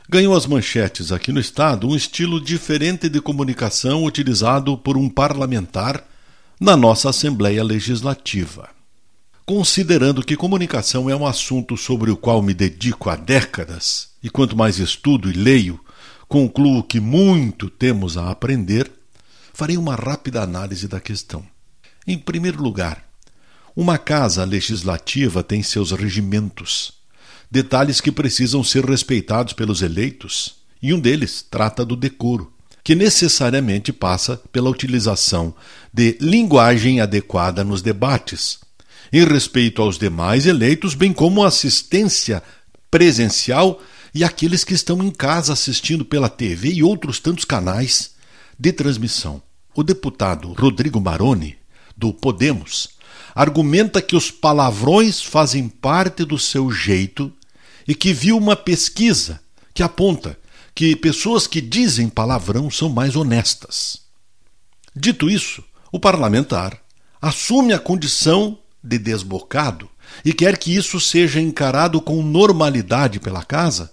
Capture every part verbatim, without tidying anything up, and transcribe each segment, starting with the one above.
Ganhou as manchetes aqui no estado um estilo diferente de comunicação utilizado por um parlamentar na nossa Assembleia Legislativa. Considerando que comunicação é um assunto sobre o qual me dedico há décadas, e quanto mais estudo e leio, concluo que muito temos a aprender, farei uma rápida análise da questão. Em primeiro lugar, uma casa legislativa tem seus regimentos, detalhes que precisam ser respeitados pelos eleitos, e um deles trata do decoro, que necessariamente passa pela utilização de linguagem adequada nos debates, em respeito aos demais eleitos, bem como assistência presencial e aqueles que estão em casa assistindo pela T V e outros tantos canais de transmissão. O deputado Rodrigo Maroni, do Podemos, argumenta que os palavrões fazem parte do seu jeito e que viu uma pesquisa que aponta que pessoas que dizem palavrão são mais honestas. Dito isso, o parlamentar assume a condição de desbocado e quer que isso seja encarado com normalidade pela casa.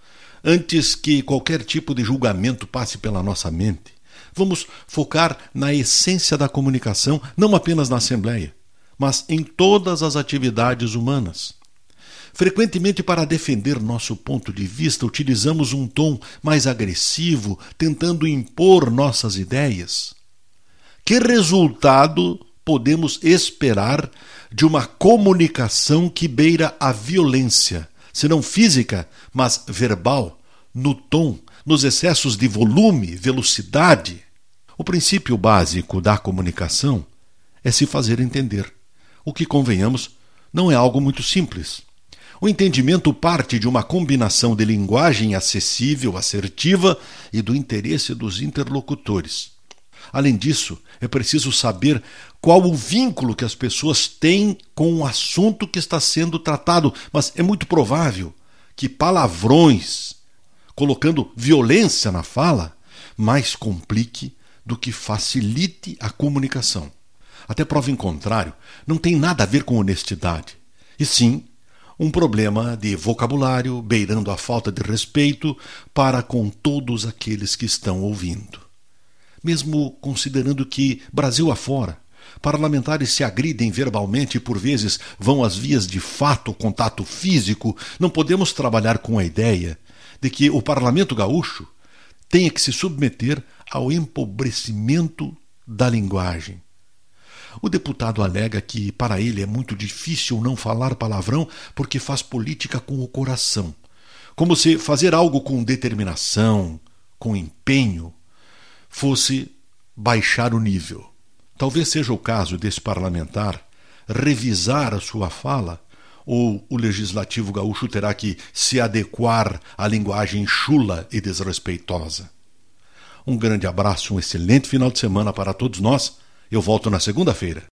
Antes que qualquer tipo de julgamento passe pela nossa mente, vamos focar na essência da comunicação, não apenas na Assembleia, mas em todas as atividades humanas. Frequentemente, para defender nosso ponto de vista, utilizamos um tom mais agressivo, tentando impor nossas ideias. Que resultado podemos esperar de uma comunicação que beira a violência, se não física, mas verbal, no tom, nos excessos de volume, velocidade? O princípio básico da comunicação é se fazer entender, o que, convenhamos, não é algo muito simples. O entendimento parte de uma combinação de linguagem acessível, assertiva e do interesse dos interlocutores. Além disso, é preciso saber qual o vínculo que as pessoas têm com o assunto que está sendo tratado, mas é muito provável que palavrões, colocando violência na fala, mais complique do que facilite a comunicação. Até prova em contrário, não tem nada a ver com honestidade, e sim um problema de vocabulário beirando a falta de respeito para com todos aqueles que estão ouvindo. Mesmo considerando que, Brasil afora, parlamentares se agridem verbalmente e por vezes vão às vias de fato, contato físico, não podemos trabalhar com a ideia de que o Parlamento Gaúcho tenha que se submeter ao empobrecimento da linguagem. O deputado alega que para ele é muito difícil não falar palavrão porque faz política com o coração, como se fazer algo com determinação, com empenho, fosse baixar o nível. Talvez seja o caso desse parlamentar revisar a sua fala, ou o Legislativo Gaúcho terá que se adequar à linguagem chula e desrespeitosa. Um grande abraço, um excelente final de semana para todos nós. Eu volto na segunda-feira.